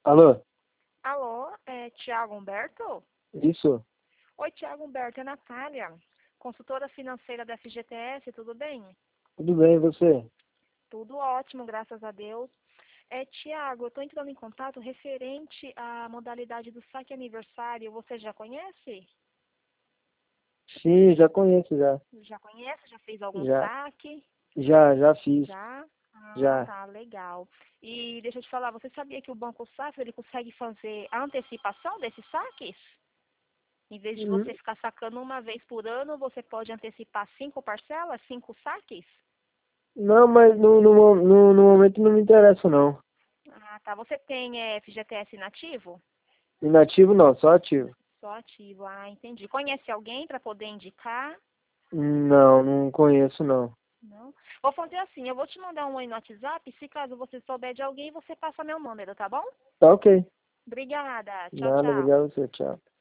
Alô? Alô, é Tiago Humberto? Isso? Oi, Tiago Humberto, é Natália, consultora financeira da FGTS, tudo bem? Tudo bem, e você? Tudo ótimo, graças a Deus. Tiago, eu estou entrando em contato referente à modalidade do saque aniversário. Você já conhece? Sim, já conheço, já. Já conhece? Já fez algum Já, saque? já fiz. Já? Ah, Já. tá, legal. E deixa eu te falar, você sabia que o Banco Safra ele consegue fazer a antecipação desses saques? Em vez de Hum, você ficar sacando uma vez por ano, você pode antecipar 5 parcelas, 5 saques? Não, mas no momento não me interessa, não. Ah, tá. Você tem FGTS inativo? Inativo não, só ativo. Só ativo. Ah, entendi. Conhece alguém para poder indicar? Não, não conheço, não. Não? Vou fazer assim, eu vou te mandar um oi no WhatsApp, se caso você souber de alguém, você passa meu número, tá bom? Tá ok. Obrigada. Tchau, Nada, tchau. obrigado a você, tchau.